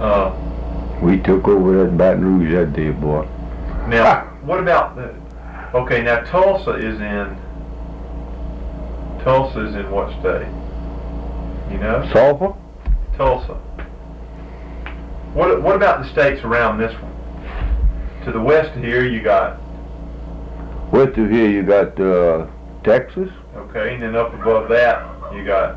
We took over that Baton Rouge that day, boy. Now, what about the? Okay, now Tulsa is in what state? You know? Sulphur? Tulsa. What about the states around this one? To the west of here, you got. West of here, you got Texas. Okay, and then up above that, you got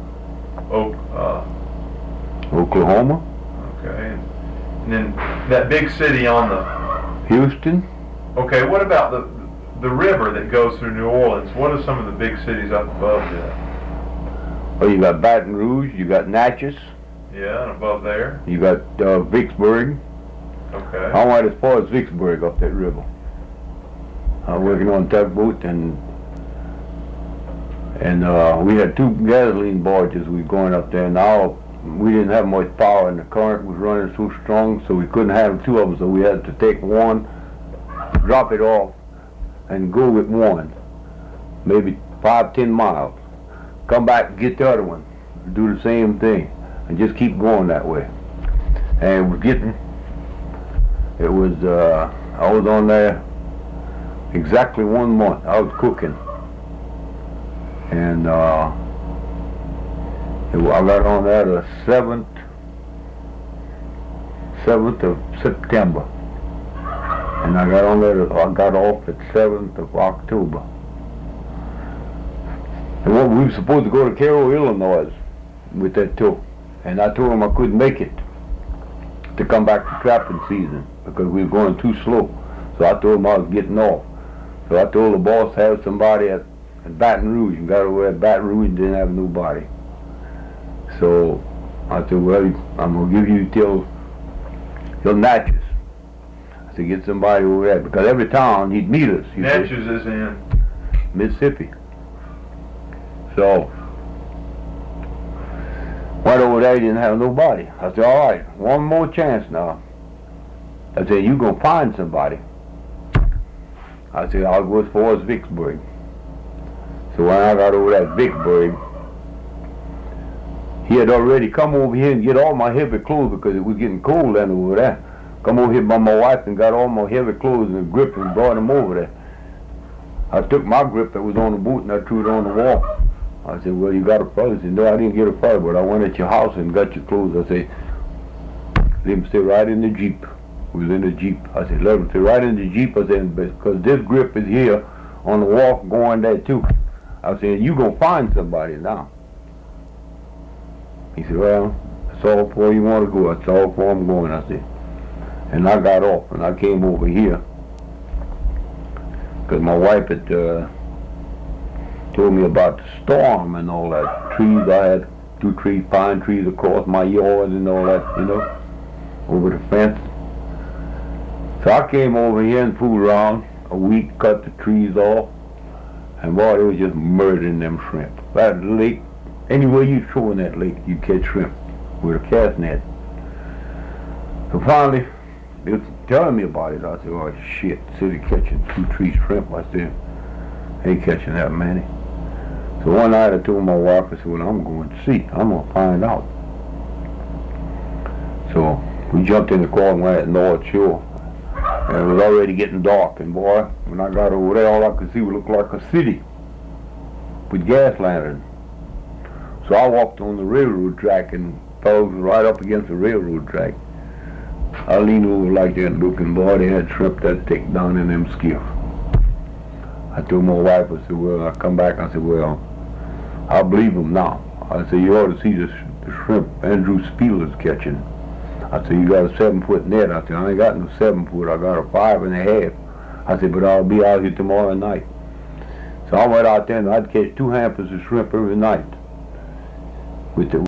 Oklahoma. Okay, and then that big city on the. Houston. Okay, what about the river that goes through New Orleans? What are some of the big cities up above that? Well, you got Baton Rouge. You got Natchez. Yeah, and above there. You got Vicksburg. Okay. I went as far as Vicksburg up that river. I'm working on tugboat and we had 2 gasoline barges. We were going up there. Now we didn't have much power and the current was running so strong, so we couldn't have 2 of them. So we had to take one, drop it off, and go with one, maybe 5-10 miles. Come back and get the other one, do the same thing, and just keep going that way. And I was on there exactly 1 month. I was cooking. And I got on there the 7th of September. And I got off at 7th of October. And we were supposed to go to Cairo, Illinois with that tow. And I told them I couldn't make it to come back to trapping season because we were going too slow. So I told them I was getting off. So I told the boss to have somebody at Baton Rouge, and got over at Baton Rouge and didn't have nobody. So I said, well, I'm going to give you till Natchez. I said, get somebody over there, because every town he'd meet us. Natchez is in? Mississippi. So went over there, he didn't have nobody. I said, all right, one more chance now. I said, you going to find somebody. I said, I'll go as far as Vicksburg. So when I got over at Vicksburg, he had already come over here and get all my heavy clothes because it was getting cold then over there. Come over here by my wife and got all my heavy clothes and a grip and brought them over there. I took my grip that was on the boot and I threw it on the wall. I said, well, you got a fire? He said, no, I didn't get a fire, but I went at your house and got your clothes. I said, let him stay right in the Jeep. We was in the Jeep. I said, let him stay right in the Jeep. I said, because this grip is here on the wall going there too. I said, you gonna find somebody now. He said, well, that's all for you want to go. That's all for I'm going, I said. And I got off and I came over here because my wife had told me about the storm and all that. Trees, I had 2 trees, pine trees across my yard and all that, you know, over the fence. So I came over here and fooled around a week, cut the trees off. And boy, they was just murdering them shrimp. That lake, anywhere you throw in that lake, you catch shrimp with a cast net. So finally, they was telling me about it. I said, oh shit, city catching 2-3 shrimp. I said, ain't catching that many. So one night I told my wife, I said, well, I'm going to see. I'm going to find out. So we jumped in the car and went at North Shore. And it was already getting dark, and boy, when I got over there, all I could see would look like a city with gas lanterns. So I walked on the railroad track, and fellows was right up against the railroad track. I leaned over like that and looking, boy, they had shrimp that thick down in them skiffs. I told my wife, I said, well, I come back, I said, well, I believe them now. I said, you ought to see the shrimp Andrew Spieler's catching. I said, you got a 7-foot net. I said, I ain't got no 7-foot. I got a 5.5. I said, but I'll be out here tomorrow night. So I went out there and I'd catch 2 hampers of shrimp every night with the